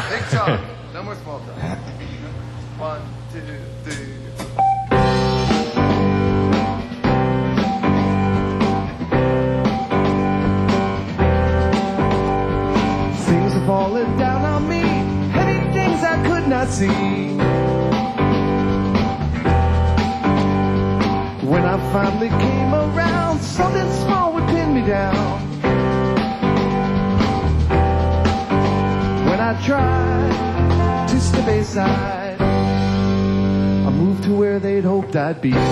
Big talk. No more small talk. 1, 2, 3. Things are falling down on me, heavy things I could not see. When I finally came around, something small would pin me down. When I tried to step aside, I moved to where they'd hoped I'd be.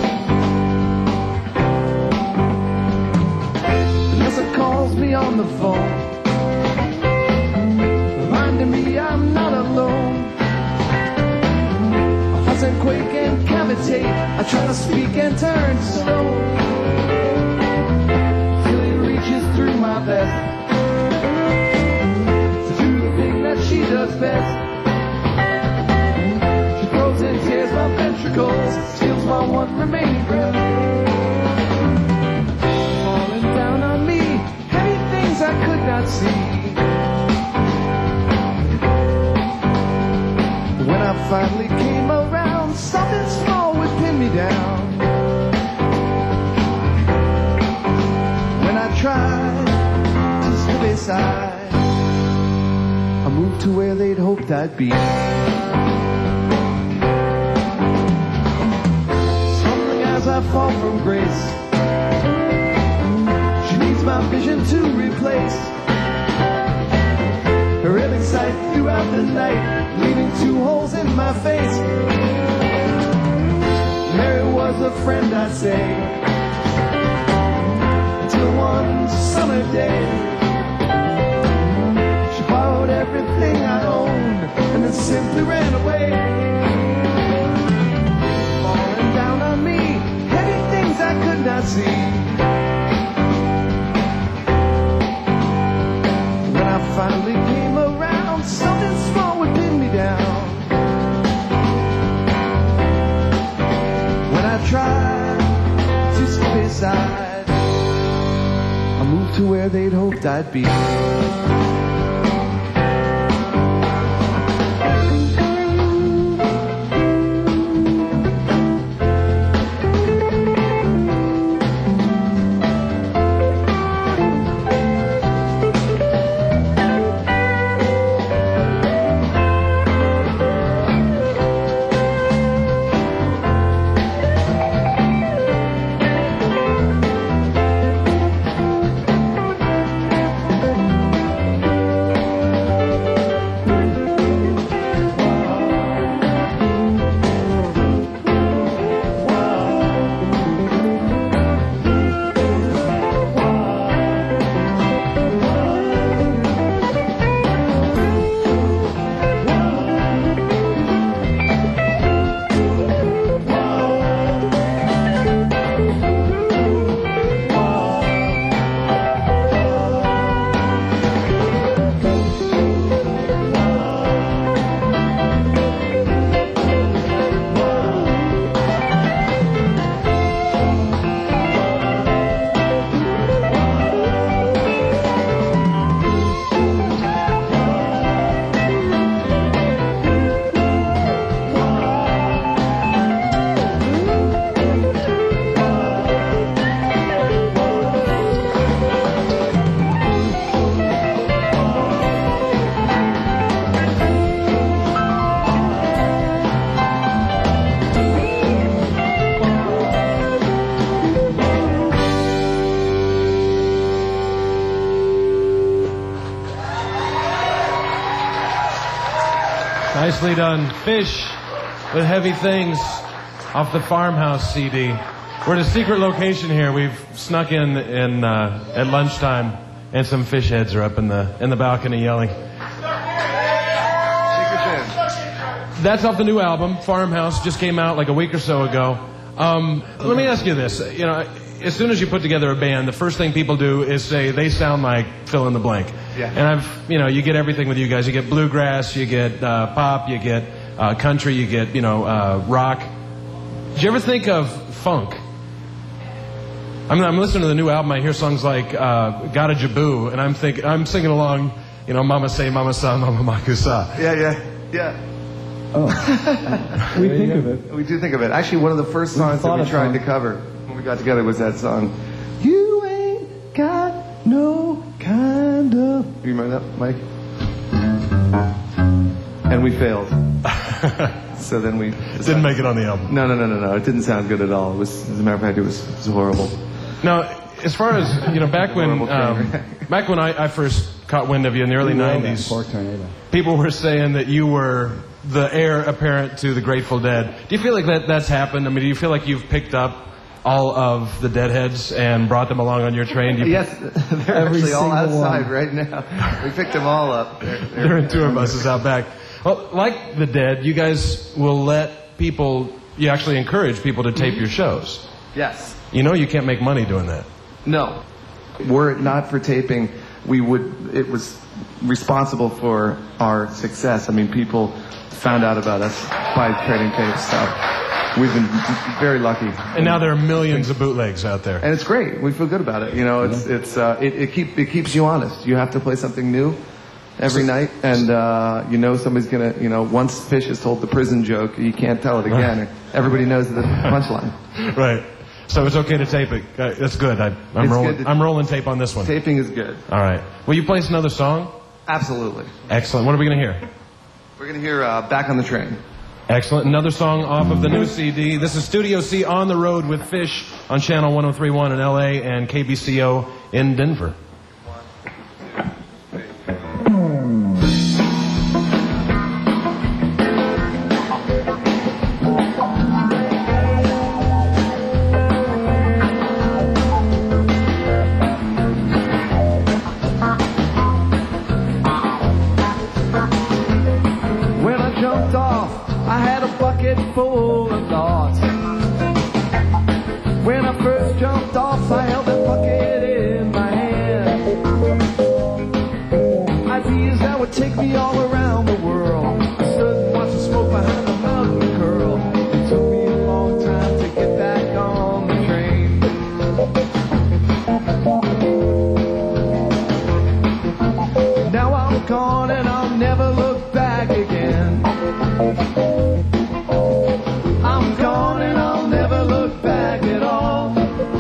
Vanessa calls me on the phone, reminding me I'm not alone. I fuss and quake and cavitate, I try to speak and turn to stone. Till he reaches through my vest to do the thing that she does best. She throws and tears my ventricles, steals my one remaining breath. Falling down on me, heavy things I could not see. When I finally came around, something small would pin me down. When I tried to step aside, I moved to where they'd hoped I'd be. Something as I fall from grace, she needs my vision to replace. Her living sight throughout the night, leaving 2 holes in my face. Mary was a friend, I'd say, until one summer day she borrowed everything I owned and then simply ran away. Falling down on me, heavy things I could not see. When I finally came around, something small would pin me down. When I tried to step aside, I moved to where they'd hoped I'd be. Nicely done. Fish with Heavy Things off the Farmhouse CD. We're at a secret location here. We've snuck in at lunchtime, and some fish heads are up in the balcony yelling. That's off the new album, Farmhouse. Just came out like a week or so ago. Let me ask you this. You know, as soon as you put together a band, the first thing people do is say they sound like fill in the blank. Yeah. And you get everything with you guys. You get bluegrass, you get pop, you get country, you get, rock. Did you ever think of funk? I'm listening to the new album. I hear songs like "Gotta Jaboo," and I'm singing along. you know, Mama Say, Mama Sa, Mama Makusa. Yeah. We think of it. We do think of it. Actually, one of the first songs that we tried to cover when we got together was that song, You Ain't Got No Kind of... You remember that, Mike? And we failed. So then we... Didn't make it on the album. No. It didn't sound good at all. It was, as a matter of fact, it was horrible. Now, as far as, you know, back when I first caught wind of you in the early 90s, people were saying that you were the heir apparent to the Grateful Dead. Do you feel like that's happened? I mean, do you feel like you've picked up all of the Deadheads and brought them along on your train? Yes, they're actually all outside right now. We picked them all up. They're in tour buses out back. Well, like the Dead, you guys will let people, you actually encourage people to tape your shows. Yes. You know you can't make money doing that. No. Were it not for taping, it was responsible for our success. I mean, people found out about us by trading tapes, so we've been very lucky. And now there are millions of bootlegs out there. And it's great. We feel good about it. You know, it keeps you honest. You have to play something new every night, and you know somebody's gonna, you know, once Fish has told the prison joke, you can't tell it again. Everybody knows the punchline. Right. So it's okay to tape it. That's good. I'm rolling tape on this one. Taping is good. All right. Will you play us another song? Absolutely. Excellent. What are we going to hear? We're going to hear Back on the Train. Excellent. Another song off of the new CD. This is Studio C on the road with Fish on Channel 103.1 in LA and KBCO in Denver. Full of thoughts. When I first jumped off, I held that bucket in my hand. Ideas that would take me all around the world. I stood and watched the smoke behind the mountain curl. It took me a long time to get back on the train. Now I'm gone and I'll never look back again. I'm gone and I'll never look back at all.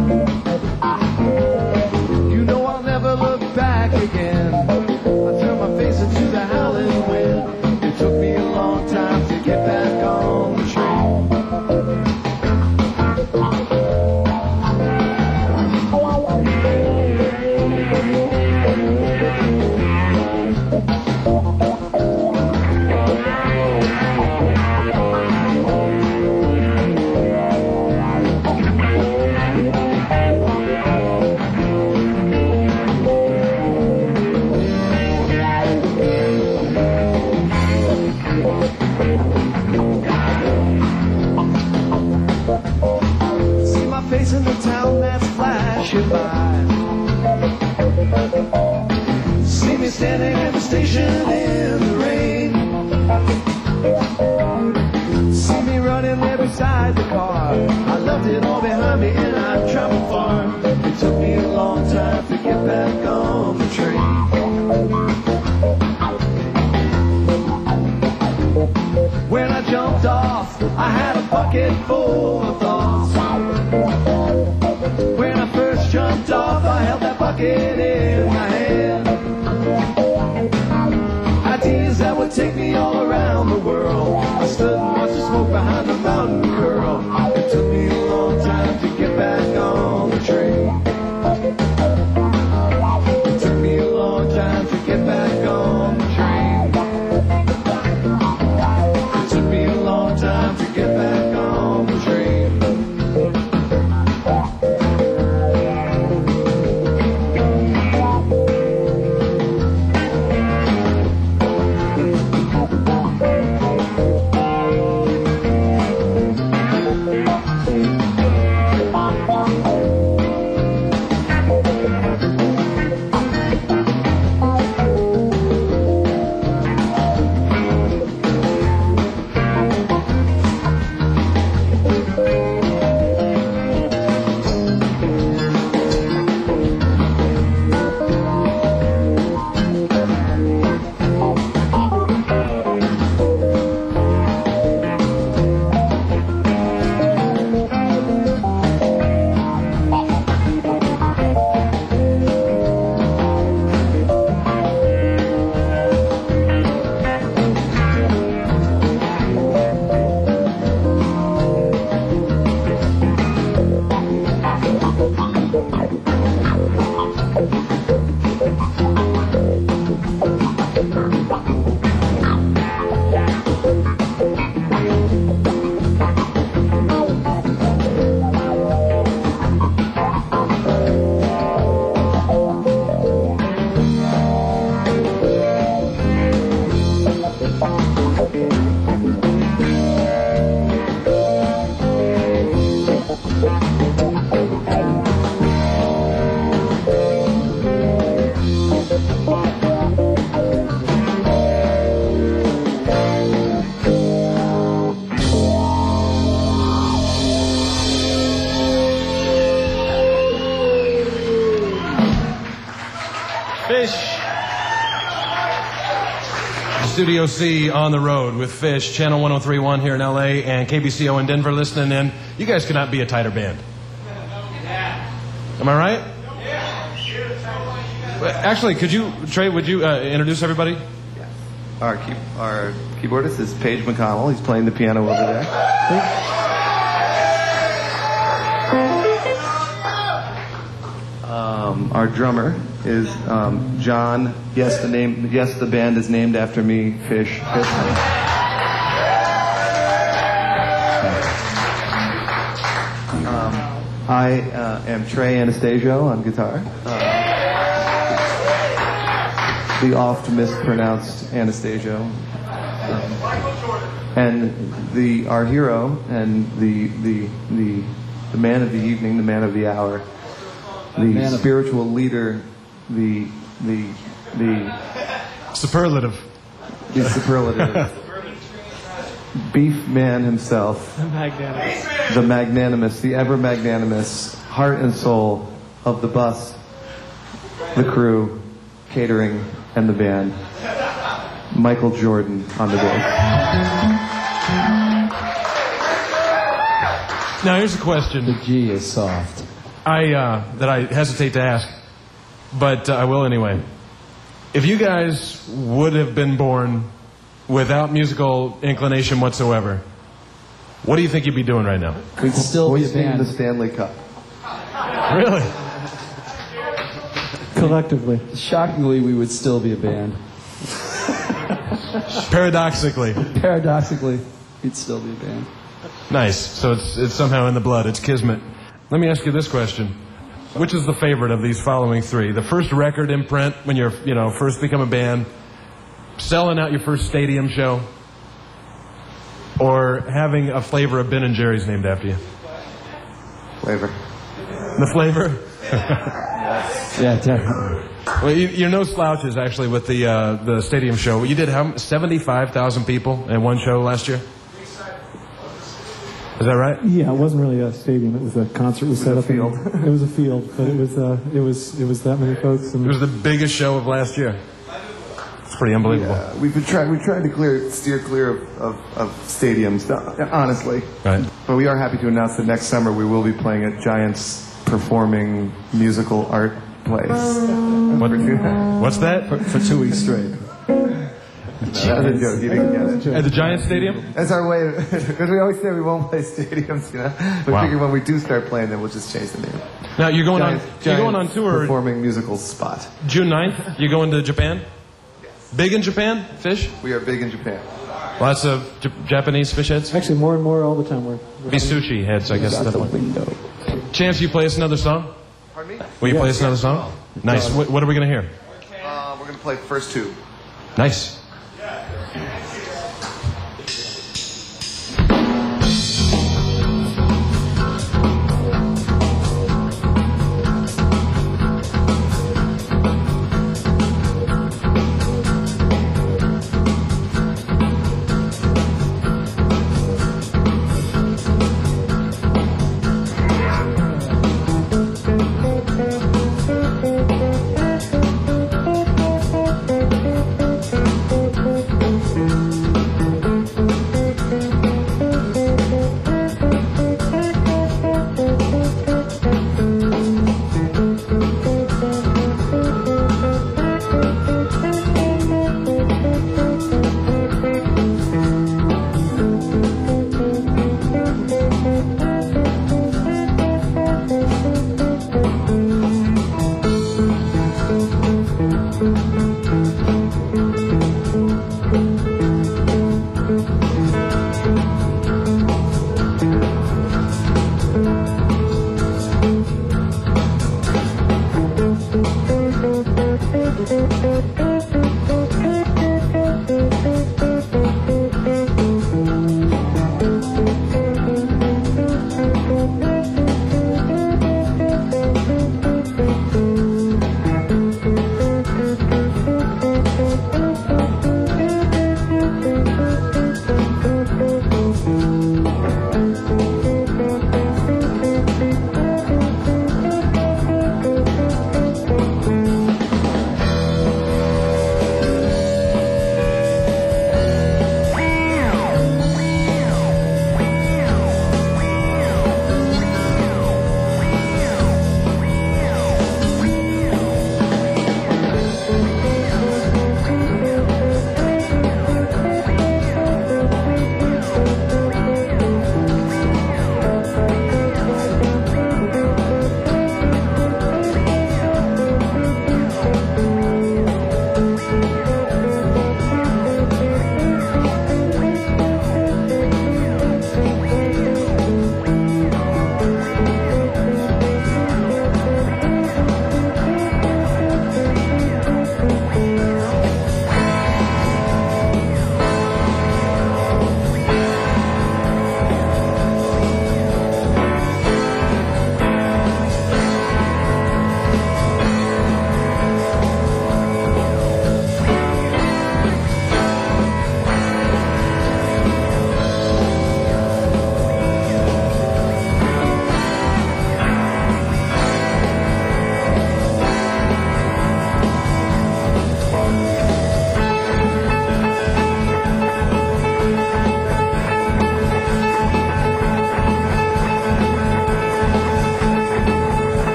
You know I'll never look back again. I turned my face into the howling wind. It took me a long time to get back on the train. In the town that's flashing by, see me standing at the station in the rain, see me running there beside the car. I left it all behind me and I traveled far. It took me a long time to get back on the train. When I jumped off, I had a bucket full of thoughts. When I first jumped off, I held that bucket in my hand. Ideas that would take me all around the world. I stood and watched the smoke behind the mountain curl. It took me a long time to get back on the train. It took me a long time to get back on the train. It took me a long time to get back on the train. Studio C on the road with Fish, Channel 1031 here in LA, and KBCO in Denver listening in. You guys could not be a tighter band. Am I right? Actually, could you, Trey, would you introduce everybody? Yeah. Our keyboardist is Paige McConnell. He's playing the piano over there. Our drummer is John. Yes, the band is named after me, Fish Fishman. I am Trey Anastasio on guitar. The oft mispronounced Anastasio. And our hero and the man of the evening, the man of the hour, the spiritual leader, the superlative. The superlative. Beef man himself. The magnanimous, the ever magnanimous heart and soul of the bus, the crew, catering, and the band. Michael Jordan on the bass. Now here's a question. The G is soft. That I hesitate to ask, but I will anyway. If you guys would have been born without musical inclination whatsoever, what do you think you'd be doing right now? We'd still be a Hoisting band. the Stanley Cup. Really? Collectively. Shockingly, we would still be a band. Paradoxically. Paradoxically, we'd still be a band. Nice. So it's somehow in the blood. It's kismet. Let me ask you this question. Which is the favorite of these following three? The first record imprint when you're, first become a band, selling out your first stadium show, or having a flavor of Ben & Jerry's named after you? Flavor. The flavor? Yeah, definitely. Well, you're no slouches, actually, with the stadium show. You did 75,000 people in one show last year? Is that right? Yeah, it wasn't really a stadium. It was a concert we set up in. It was a field, but it was that many folks. And It was the biggest show of last year. It's pretty unbelievable. Yeah, we tried to steer clear of stadiums, honestly. Right. But we are happy to announce that next summer we will be playing at Giants Performing Musical Art Place. What's that? For 2 weeks straight. That was a joke. You didn't get it. At the Giant Stadium? That's our way, because we always say we won't play stadiums, We Wow. figure when we do start playing them, we'll just change the name. Now, you're going on Giants tour Performing Musical Spot. June 9th? You're going to Japan? Big in Japan? Fish? We are big in Japan. Lots of Japanese fish heads? actually, more and more all the time. We're Be sushi heads, I guess. At that point. Chance, you play us another song? Pardon me? Will you play us another song? Nice. What are we going to hear? We're going to play the first two. Nice.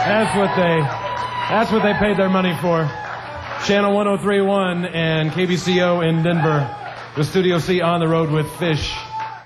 That's what they paid their money for. Channel 1031 and KBCO in Denver. The Studio C on the road with Fish.